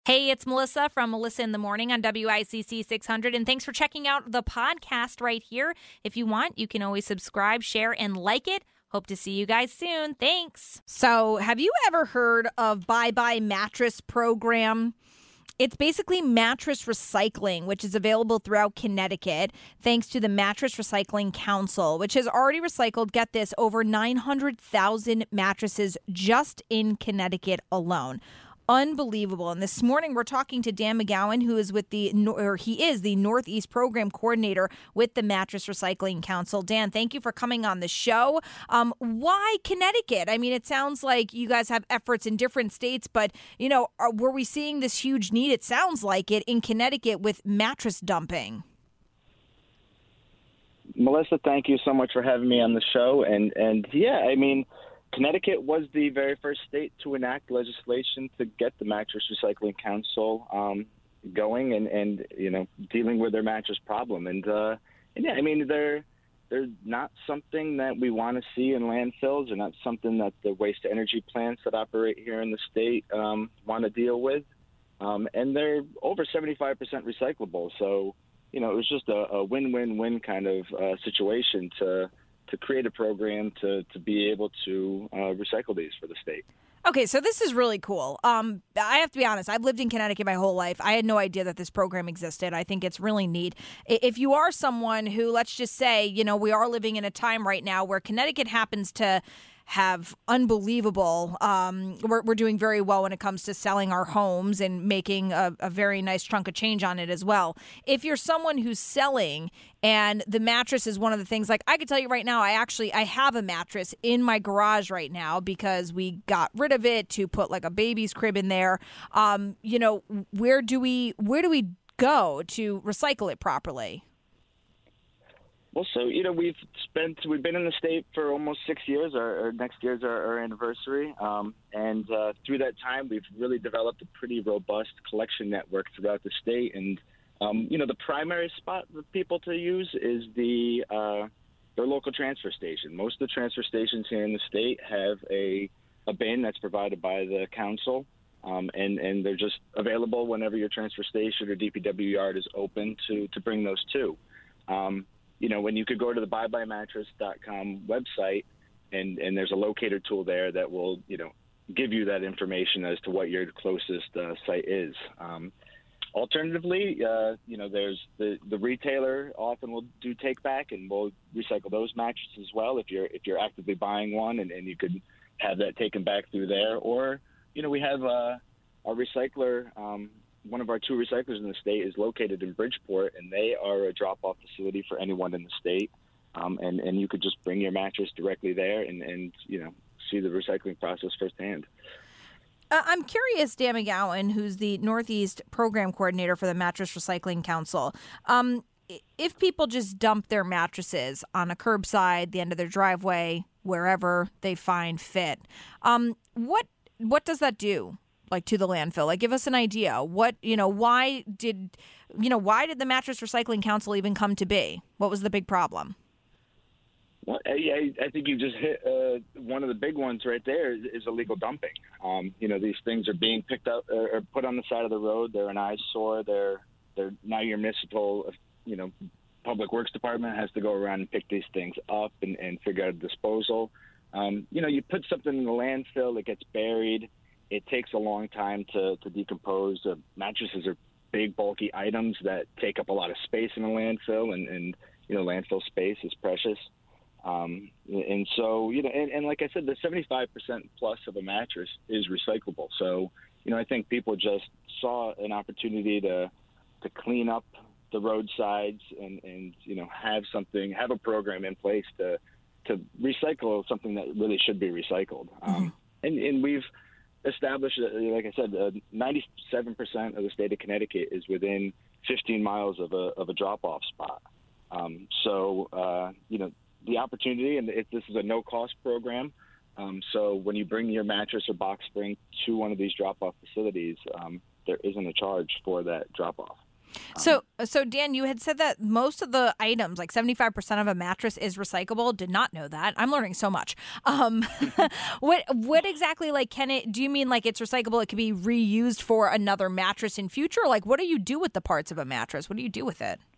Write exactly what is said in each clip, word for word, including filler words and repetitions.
Hey, it's Melissa from Melissa in the Morning on W I C C six hundred, and thanks for checking out the podcast right here. If you want, you can always subscribe, share, and like it. Hope to see you guys soon. Thanks. So, have you ever heard of Bye Bye Mattress Program? It's basically mattress recycling, which is available throughout Connecticut, thanks to the Mattress Recycling Council, which has already recycled, get this, over nine hundred thousand mattresses just in Connecticut alone. Unbelievable. And this morning we're talking to Dan McGowan, who is with the, or he is the Northeast Program Coordinator with the Mattress Recycling Council. Dan, thank you for coming on the show. Um, why Connecticut? I mean, it sounds like you guys have efforts in different states, but, you know, are, were we seeing this huge need? It sounds like it in Connecticut with mattress dumping. Melissa, thank you so much for having me on the show. And, and yeah, I mean, Connecticut was the very first state to enact legislation to get the Mattress Recycling Council um, going and, and, you know, dealing with their mattress problem. And, uh, and yeah, I mean, they're, they're not something that we want to see in landfills. They're not something that the waste energy plants that operate here in the state um, want to deal with. Um, and they're over seventy-five percent recyclable. So, you know, it was just a, a win-win-win kind of uh, situation to to create a program to, to be able to uh, recycle these for the state. Okay, so this is really cool. Um, I have to be honest, I've lived in Connecticut my whole life. I had no idea that this program existed. I think it's really neat. If you are someone who, let's just say, you know, we are living in a time right now where Connecticut happens to have unbelievable, um, we're, we're doing very well when it comes to selling our homes and making a, a very nice chunk of change on it as well. If you're someone who's selling and the mattress is one of the things, like I could tell you right now, I actually, I have a mattress in my garage right now because we got rid of it to put like a baby's crib in there. Um, you know, where do we, where do we go to recycle it properly? Well, so, you know, we've spent, we've been in the state for almost six years. Our, our next year's our, our anniversary. Um, and uh, through that time, we've really developed a pretty robust collection network throughout the state. And, um, you know, the primary spot for people to use is the uh, their local transfer station. Most of the transfer stations here in the state have a, a bin that's provided by the council. Um, and, and they're just available whenever your transfer station or D P W yard is open to, to bring those to. Um, You know, when you could go to the bye bye mattress dot com website and, and there's a locator tool there that will, you know, give you that information as to what your closest uh, site is. Um, alternatively, uh, you know, there's the, the retailer often will do take back and we'll recycle those mattresses as well if you're if you're actively buying one and, and you could have that taken back through there. Or, you know, we have uh, a recycler. Um, One of our two recyclers in the state is located in Bridgeport, and they are a drop-off facility for anyone in the state. Um, and, and you could just bring your mattress directly there and, and, you know, see the recycling process firsthand. Uh, I'm curious, Dan McGowan, who's the Northeast Program Coordinator for the Mattress Recycling Council. Um, if people just dump their mattresses on a curbside, the end of their driveway, wherever they find fit, um, what what does that do? Like to the landfill, like give us an idea. What, you know, why did, you know, why did the Mattress Recycling Council even come to be? What was the big problem? Well, I, I think you just hit uh, one of the big ones right there is, is illegal dumping. Um, you know, these things are being picked up or, or put on the side of the road. They're an eyesore. They're, they're now your municipal, you know, public works department has to go around and pick these things up and, and figure out a disposal. Um, you know, you put something in the landfill, it gets buried. It takes a long time to, to decompose. Uh, mattresses are big, bulky items that take up a lot of space in a landfill, and, and you know, landfill space is precious. Um, and so, you know, and, and like I said, the seventy-five percent plus of a mattress is recyclable. So, you know, I think people just saw an opportunity to to clean up the roadsides and, and you know, have something, have a program in place to to recycle something that really should be recycled. Mm-hmm. Um, and, and we've established, like I said, uh, ninety-seven percent of the state of Connecticut is within fifteen miles of a of a drop-off spot. Um, so, uh, you know, the opportunity, and it, this is a no-cost program. Um, so when you bring your mattress or box spring to one of these drop-off facilities, um, there isn't a charge for that drop-off. So, so Dan, you had said that most of the items, like seventy-five percent of a mattress, is recyclable. Did not know that. I'm learning so much. Um, what, what exactly, like, can it? Do you mean like it's recyclable? It can be reused for another mattress in future. Like, what do you do with the parts of a mattress? What do you do with it?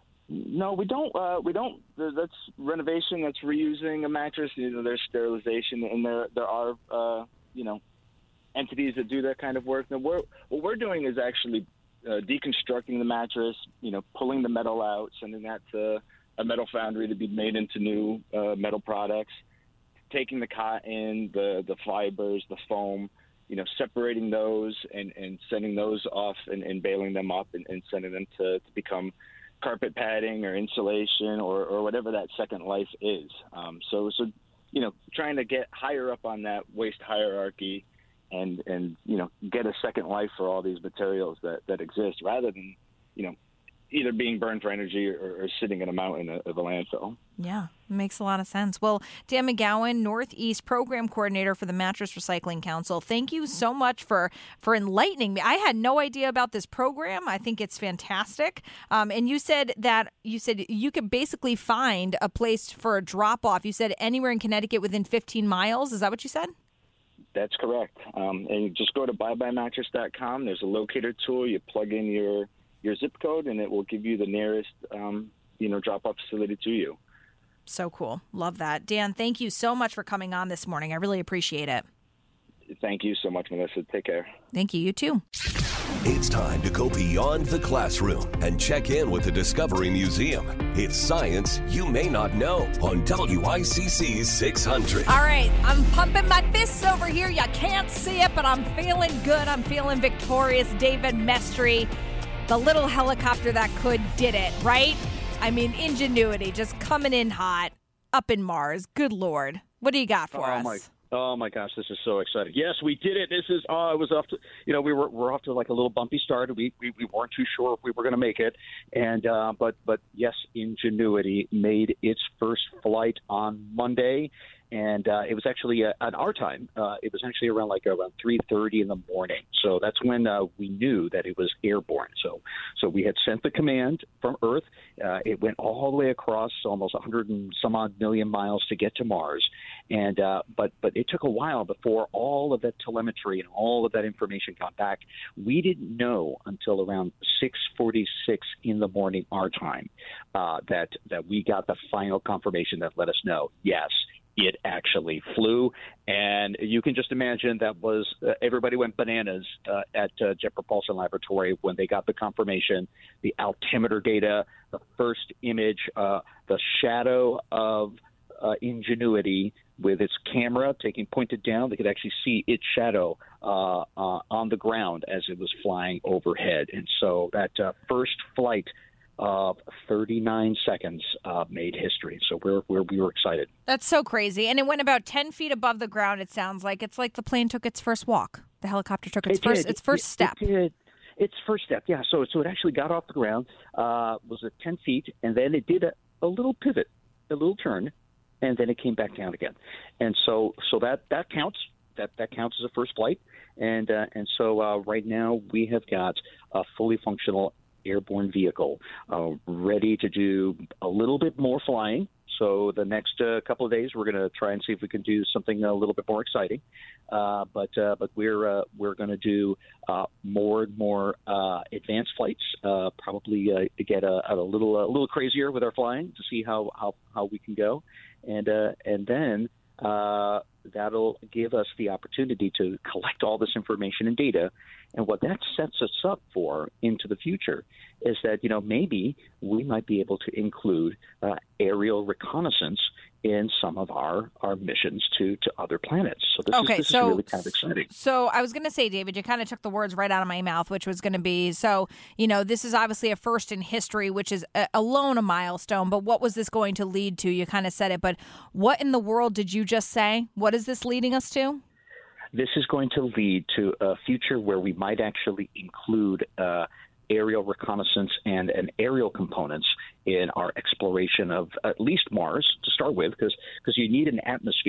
No, we don't. Uh, we don't. That's renovation. That's reusing a mattress. You know, there's sterilization, and there there are uh, you know entities that do that kind of work. And we're, what we're doing is actually uh, deconstructing the mattress. You know, pulling the metal out, sending that to a metal foundry to be made into new uh, metal products. Taking the cotton, the the fibers, the foam. You know, separating those and, and sending those off and, and baling them up and, and sending them to, to become carpet padding or insulation or, or whatever that second life is. Um, so, so, you know, trying to get higher up on that waste hierarchy and, and, you know, get a second life for all these materials that, that exist rather than, you know, either being burned for energy or, or sitting in a mountain of a landfill. Yeah, makes a lot of sense. Well, Dan McGowan, Northeast Program Coordinator for the Mattress Recycling Council, thank you so much for, for enlightening me. I had no idea about this program. I think it's fantastic. Um, and you said that you said you could basically find a place for a drop-off. You said anywhere in Connecticut within fifteen miles. Is that what you said? That's correct. Um, and you just go to buy buy mattress dot com. There's a locator tool. You plug in your your zip code, and it will give you the nearest, um, you know, drop-off facility to you. So cool. Love that. Dan, thank you so much for coming on this morning. I really appreciate it. Thank you so much, Melissa. Take care. Thank you. You too. It's time to go beyond the classroom and check in with the Discovery Museum. It's science you may not know on W I C C six hundred. All right, I'm pumping my fists over here. You can't see it, but I'm feeling good. I'm feeling victorious. David Mestry, the little helicopter that could, did it, right? I mean, ingenuity, just coming in hot, up in Mars. Good Lord. What do you got for oh us? My, oh, my gosh, this is so exciting. Yes, we did it. This is, oh, it was off to, you know, we were we're off to like a little bumpy start. We we, we weren't too sure if we were going to make it. And, uh, but, but yes, Ingenuity made its first flight on Monday. And uh, it was actually uh, at our time. Uh, it was actually around like around three thirty in the morning. So that's when uh, we knew that it was airborne. So, so we had sent the command from Earth. Uh, it went all the way across almost one hundred and some odd million miles to get to Mars. And uh, but but it took a while before all of that telemetry and all of that information got back. We didn't know until around six forty-six in the morning our time uh, that that we got the final confirmation that let us know, yes, it actually flew. And you can just imagine that was uh, everybody went bananas uh, at uh, Jet Propulsion Laboratory when they got the confirmation, the altimeter data, the first image, uh, the shadow of uh, Ingenuity with its camera taking pointed down. They could actually see its shadow uh, uh, on the ground as it was flying overhead. And so that uh, first flight of thirty-nine seconds uh, made history. So we're, we're, we were excited. That's so crazy. And it went about ten feet above the ground, it sounds like. It's like the plane took its first walk. The helicopter took its it first did. its first it, step. It did. Its first step, yeah. So so it actually got off the ground, uh, was at ten feet, and then it did a, a little pivot, a little turn, and then it came back down again. And so so that, that counts. That that counts as a first flight. And, uh, and so uh, right now we have got a fully functional airborne vehicle uh, ready to do a little bit more flying. So the next uh, couple of days, we're going to try and see if we can do something a little bit more exciting. Uh, but uh, but we're uh, we're going to do uh, more and more uh, advanced flights. Uh, probably uh, get a, a little a little crazier with our flying to see how, how, how we can go, and uh, and then uh, that'll give us the opportunity to collect all this information and data. And what that sets us up for into the future is that, you know, maybe we might be able to include uh, aerial reconnaissance in some of our, our missions to, to other planets. So this, okay, is, this so, is really kind of exciting. So I was going to say, David, you kind of took the words right out of my mouth, which was going to be, so, you know, this is obviously a first in history, which is a, alone a milestone, but what was this going to lead to? You kind of said it, but what in the world did you just say? What is this leading us to? This is going to lead to a future where we might actually include uh, aerial reconnaissance and, and aerial components in our exploration of at least Mars to start with, because because you need an atmosphere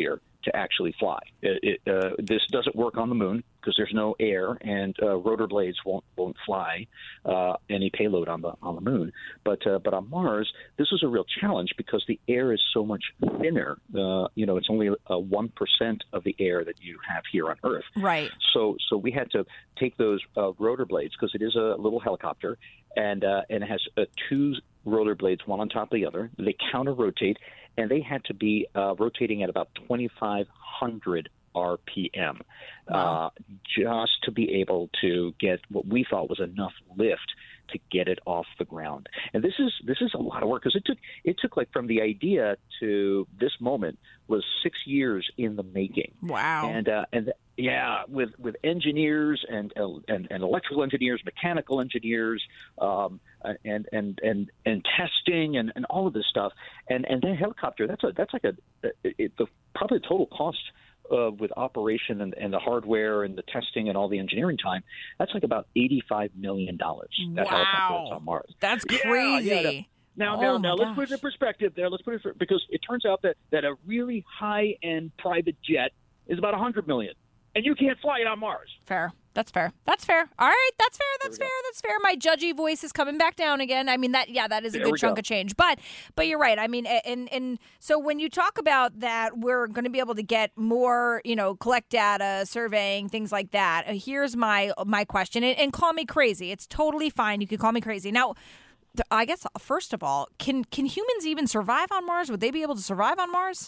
to actually fly. It, it, uh, this doesn't work on the moon because there's no air, and uh, rotor blades won't won't fly uh, any payload on the on the moon. But uh, but on Mars, this was a real challenge because the air is so much thinner. Uh, you know, it's only uh, one percent of the air that you have here on Earth. Right. So so we had to take those uh, rotor blades because it is a little helicopter, and uh, and it has uh, two rotor blades, one on top of the other. They counter rotate, and they had to be uh, rotating at about twenty-five hundred R P M, wow. uh, just to be able to get what we thought was enough lift to get it off the ground. And this is this is a lot of work because it took it took like from the idea to this moment was six years in the making. Wow. And uh, and yeah, with with engineers and and, and electrical engineers, mechanical engineers, um, and and and and testing and, and all of this stuff. And and that helicopter, that's a that's like a it, the probably the total cost. Uh, with operation and, and the hardware and the testing and all the engineering time, that's like about eighty-five million dollars. That wow. helicopter on Mars. That's Yeah, crazy. yeah, now, oh now, now, let's gosh. put it in perspective there. Let's put it for, because it turns out that, that a really high-end private jet is about one hundred million dollars, and you can't fly it on Mars. Fair. That's fair. That's fair. All right. That's fair. That's There fair. we That's fair. My judgy voice is coming back down again. I mean, that, yeah, that is a There good we chunk go. of change. But, but you're right. I mean, and, and so when you talk about that, we're going to be able to get more, you know, collect data, surveying, things like that. Uh, here's my, my question, and, and call me crazy. It's totally fine. You can call me crazy. Now, th- I guess, first of all, can, can humans even survive on Mars? Would they be able to survive on Mars?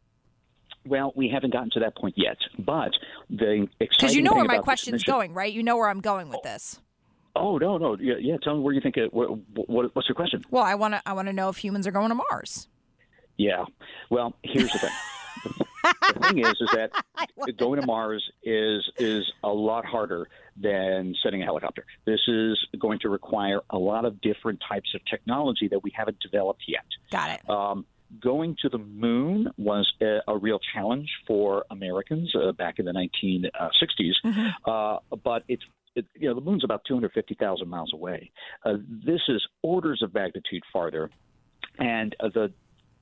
Well, we haven't gotten to that point yet, but the exciting Because you know thing where my about this question's mission- going, right? You know where I'm going with this. Oh, no, no. Yeah, yeah. Tell me where you think it, what, what, what's your question? Well, I want to I want to know if humans are going to Mars. Yeah. Well, here's the thing. The thing is, is that going to Mars is is a lot harder than sending a helicopter. This is going to require a lot of different types of technology that we haven't developed yet. Got it. Um, going to the moon was a, a real challenge for Americans uh, back in the nineteen sixties, Mm-hmm. uh, but it's it, you know the moon's about two hundred fifty thousand miles away. Uh, this is orders of magnitude farther, and uh, the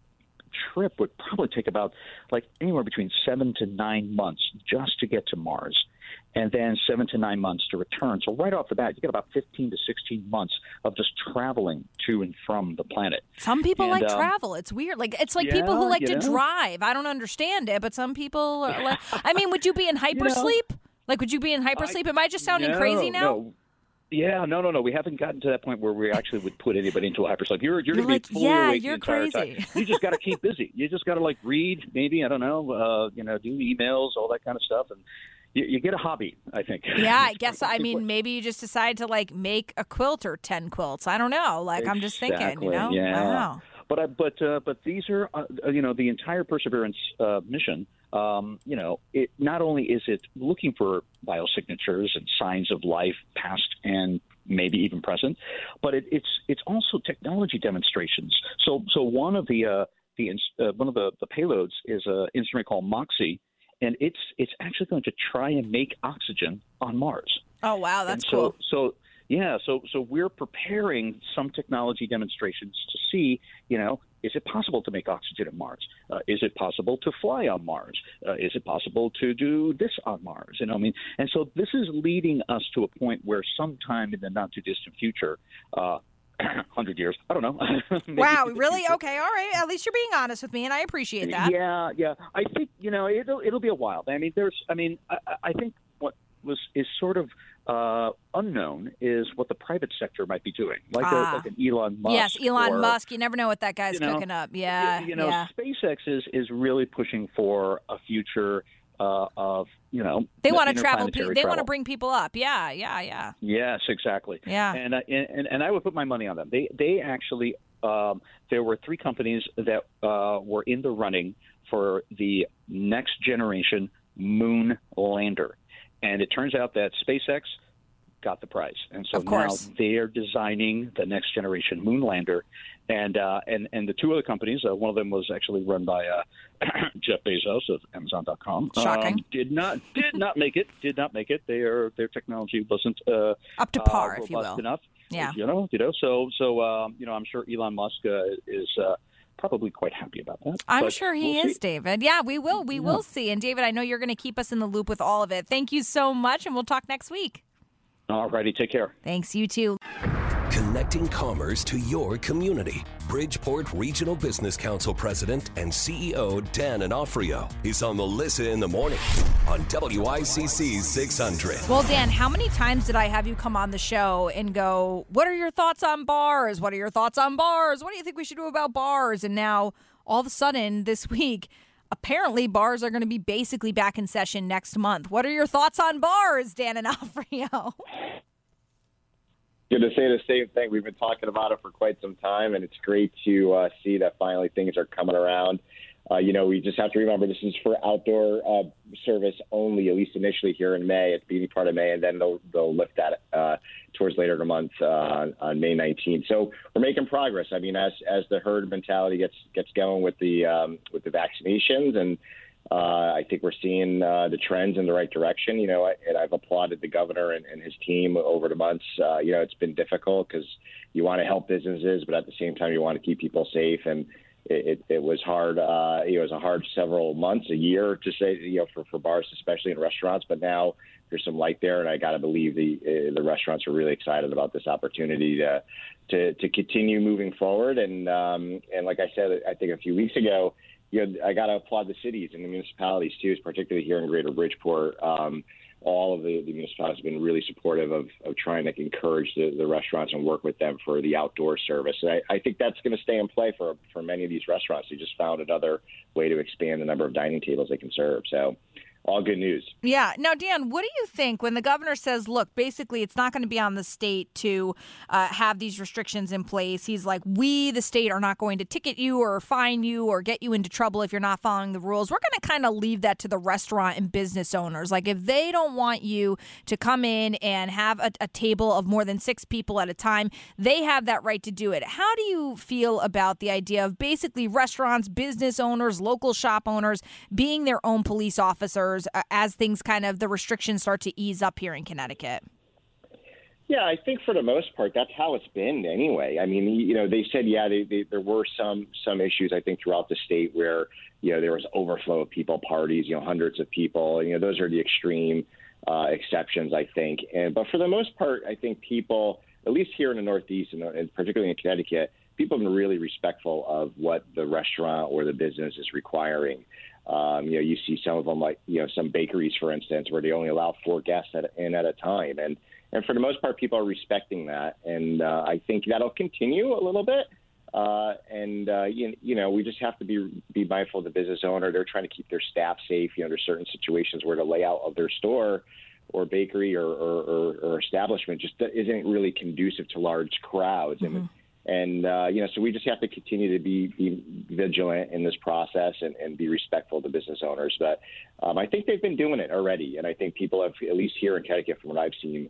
trip would probably take about like anywhere between seven to nine months just to get to Mars, and then seven to nine months to return. So right off the bat, you get about fifteen to sixteen months of just traveling to and from the planet. Some people And, like um, travel. It's weird. Like it's like people who yeah, like you to know. drive. I don't understand it, but some people are like, I mean, would you be in hypersleep? Like, would you be in hypersleep? Am I just sounding No, crazy now? No. Yeah, no, no, no. We haven't gotten to that point where we actually would put anybody into a hypersleep. You're, you're, You're going to like, be fully yeah, awake you're the entire crazy. time. You just got to keep busy. You just got to like read, maybe, I don't know, uh, you know, do emails, all that kind of stuff, and you, you get a hobby, I think. Yeah, I guess. I mean, maybe you just decide to like make a quilt or ten quilts. I don't know. Like, I'm just thinking, you Exactly, know? yeah. Wow. But I, but uh, but these are uh, you know the entire Perseverance uh, mission. Um, you know, it not only is it looking for biosignatures and signs of life, past and maybe even present, but it, it's it's also technology demonstrations. So so one of the uh, the uh, one of the, the payloads is an instrument called MOXIE, and it's it's actually going to try and make oxygen on Mars. Oh, wow. That's And so, cool. So, yeah, so so we're preparing some technology demonstrations to see, you know, is it possible to make oxygen on Mars? Uh, is it possible to fly on Mars? Uh, is it possible to do this on Mars? You know, I mean, and so this is leading us to a point where sometime in the not too distant future, uh, one hundred years, I don't know. maybe Wow, in the really? future. Okay, all right. At least you're being honest with me, and I appreciate that. Yeah, yeah. I think you know it'll it'll be a while. I mean, there's. I mean, I, I think what was is sort of uh, unknown is what the private sector might be doing, like, Ah. a, like an Elon Musk. Yes, Elon or, Musk. You never know what that guy's you know, cooking up. Yeah, You know, yeah. SpaceX is is really pushing for a future uh, of you know They want to travel. Pe- interplanetary they want to travel. bring people up. Yeah, yeah, yeah. Yes, exactly. Yeah. And, uh, and and I would put my money on them. They they actually um, there were three companies that uh, were in the running for the next generation moon lander, and it turns out that SpaceX got the prize, and so Of now course. they are designing the next generation moon lander. And uh, and and the two other companies, uh, one of them was actually run by uh, Jeff Bezos of Amazon dot com. Shocking. Um, did not did not make it. Did not make it. Their their technology wasn't uh, Up to uh, par, if you robust will. enough. Yeah. You know. You know. So so um, you know. I'm sure Elon Musk uh, is uh, probably quite happy about that. I'm But sure he we'll is, see. David. Yeah, we will. We Yeah. will see. And David, I know you're going to keep us in the loop with all of it. Thank you so much, and we'll talk next week. All righty, take care. Thanks, you too. Connecting commerce to your community. Bridgeport Regional Business Council President and C E O Dan Onofrio is on the Listen in the Morning on W I C C six hundred. Well, Dan, how many times did I have you come on the show and go, what are your thoughts on bars? What are your thoughts on bars? What do you think we should do about bars? And now, all of a sudden, this week, apparently bars are going to be basically back in session next month. What are your thoughts on bars, Dan Onofrio? Going to say the same thing. We've been talking about it for quite some time, and it's great to uh, see that finally things are coming around. Uh, you know, we just have to remember this is for outdoor uh, service only, at least initially here in May, at the beginning part of May, and then they'll they'll lift that uh, towards later in the month uh, on, on May nineteenth. So we're making progress. I mean, as as the herd mentality gets gets going with the um, with the vaccinations, and uh, I think we're seeing uh, the trends in the right direction. You know, and I've applauded the governor and, and his team over the months. Uh, you know, it's been difficult because you want to help businesses, but at the same time, you want to keep people safe. And It, it, it was hard. Uh, it was a hard several months, a year to say, you know, for, for bars, especially in restaurants. But now there's some light there, and I got to believe the uh, the restaurants are really excited about this opportunity to to, to continue moving forward. And um, and like I said, I think a few weeks ago, you know, I got to applaud the cities and the municipalities too, particularly here in Greater Bridgeport. Um, all of the, the municipalities have been really supportive of, of trying to encourage the, the restaurants and work with them for the outdoor service. And I, I think that's going to stay in play for, for many of these restaurants. They just found another way to expand the number of dining tables they can serve. So all good news. Yeah. Now, Dan, what do you think when the governor says, look, basically it's not going to be on the state to uh, have these restrictions in place? He's like, we, the state, are not going to ticket you or fine you or get you into trouble if you're not following the rules. We're going to kind of leave that to the restaurant and business owners. Like, if they don't want you to come in and have a, a table of more than six people at a time, they have that right to do it. How do you feel about the idea of basically restaurants, business owners, local shop owners being their own police officers as things kind of, the restrictions start to ease up here in Connecticut? Yeah, I think for the most part, that's how it's been anyway. I mean, you know, they said, yeah, they, they, there were some some issues, I think, throughout the state where, you know, there was overflow of people, parties, you know, hundreds of people. You know, those are the extreme uh, exceptions, I think. And but for the most part, I think people, at least here in the Northeast and, and particularly in Connecticut, people have been really respectful of what the restaurant or the business is requiring. Um, you know, you see some of them, like, you know, some bakeries, for instance, where they only allow four guests at, in at a time. And, and for the most part, people are respecting that. And uh, I think that'll continue a little bit. Uh, and, uh, you, you know, we just have to be be mindful of the business owner. They're trying to keep their staff safe. You know, there's certain situations where the layout of their store or bakery or, or, or, or establishment just isn't really conducive to large crowds. Mm-hmm. And And, uh, you know, so we just have to continue to be, be vigilant in this process and, and be respectful of the business owners. But um, I think they've been doing it already. And I think people have, at least here in Connecticut, from what I've seen,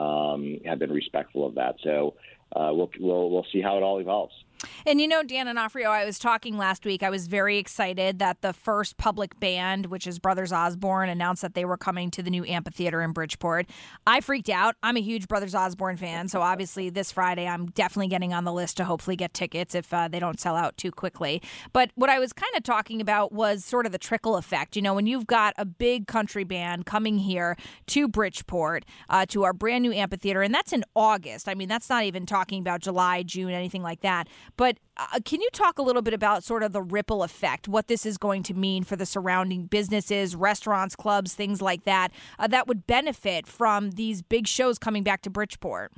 um, have been respectful of that. So uh, we'll, we'll, we'll see how it all evolves. And, you know, Dan Onofrio, I was talking last week. I was very excited that the first public band, which is Brothers Osborne, announced that they were coming to the new amphitheater in Bridgeport. I freaked out. I'm a huge Brothers Osborne fan. So obviously this Friday, I'm definitely getting on the list to hopefully get tickets if uh, they don't sell out too quickly. But what I was kind of talking about was sort of the trickle effect. You know, when you've got a big country band coming here to Bridgeport, uh, to our brand new amphitheater, and that's in August. I mean, that's not even talking about July, June, anything like that. But uh, can you talk a little bit about sort of the ripple effect, what this is going to mean for the surrounding businesses, restaurants, clubs, things like that, uh, that would benefit from these big shows coming back to Bridgeport?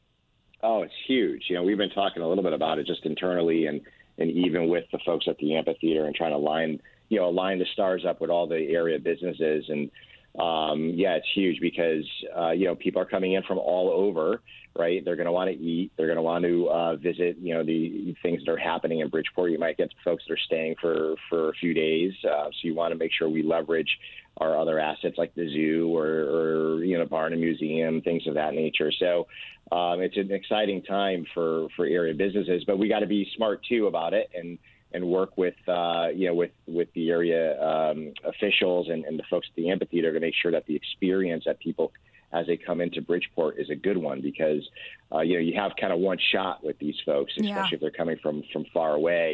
Oh, it's huge. You know, we've been talking a little bit about it just internally and, and even with the folks at the amphitheater and trying to line, you know, align the stars up with all the area businesses. And, um, yeah, it's huge because, uh, you know, people are coming in from all over. Right. They're going to want to eat. They're going to want to uh, visit, you know, the things that are happening in Bridgeport. You might get folks that are staying for, for a few days. Uh, so you want to make sure we leverage our other assets like the zoo or, or you know, Barnum Museum, things of that nature. So um, it's an exciting time for, for area businesses, but we got to be smart, too, about it and and work with, uh, you know, with, with the area um, officials and, and the folks at the amphitheater to make sure that the experience that people as they come into Bridgeport is a good one because, uh, you know, you have kind of one shot with these folks, especially yeah. if they're coming from, from far away.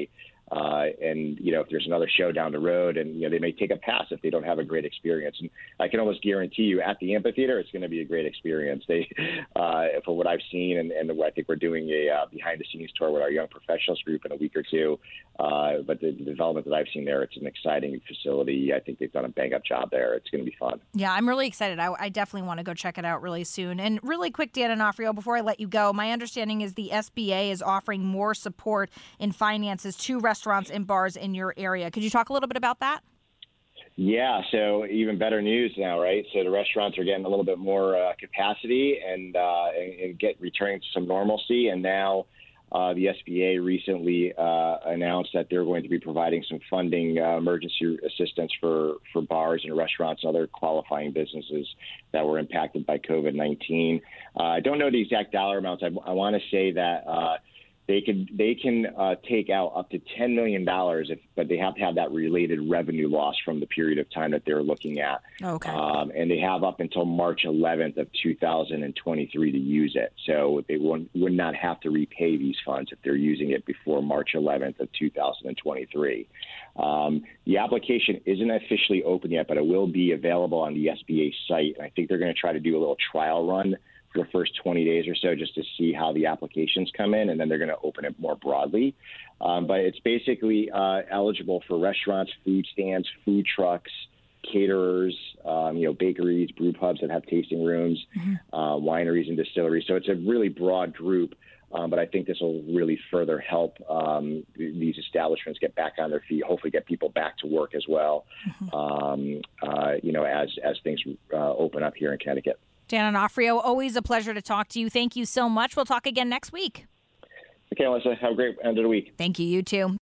Uh, and, you know, if there's another show down the road, and, you know, they may take a pass if they don't have a great experience. And I can almost guarantee you at the amphitheater, it's going to be a great experience. They, uh, for what I've seen, and, and I think we're doing a uh, behind-the-scenes tour with our young professionals group in a week or two. Uh, but the, the development that I've seen there, it's an exciting facility. I think they've done a bang-up job there. It's going to be fun. Yeah, I'm really excited. I, I definitely want to go check it out really soon. And really quick, Dan Onofrio, before I let you go, my understanding is the S B A is offering more support in finances to restaurants and bars in your area. Could you talk a little bit about that? Yeah, so even better news now, right? So the restaurants are getting a little bit more uh, capacity and, uh, and, and get returning to some normalcy. And now uh, the S B A recently uh, announced that they're going to be providing some funding, uh, emergency assistance for, for bars and restaurants and other qualifying businesses that were impacted by COVID nineteen. Uh, I don't know the exact dollar amounts. I, I want to say that uh, They can they can uh, take out up to ten million dollars, if, but they have to have that related revenue loss from the period of time that they're looking at. Okay. Um, and they have up until March eleventh of two thousand twenty-three to use it. So they won't, would not have to repay these funds if they're using it before March eleventh of two thousand twenty-three. Um, the application isn't officially open yet, but it will be available on the S B A site. And I think they're going to try to do a little trial run for the first twenty days or so, just to see how the applications come in, and then they're going to open it more broadly. Um, but it's basically uh, eligible for restaurants, food stands, food trucks, caterers, um, you know, bakeries, brew pubs that have tasting rooms, mm-hmm. uh, wineries and distilleries. So it's a really broad group. Um, but I think this will really further help um, these establishments get back on their feet, hopefully get people back to work as well, mm-hmm. um, uh, you know, as, as things uh, open up here in Connecticut. Dan Onofrio, always a pleasure to talk to you. Thank you so much. We'll talk again next week. Okay, Melissa, have a great end of the week. Thank you. You too.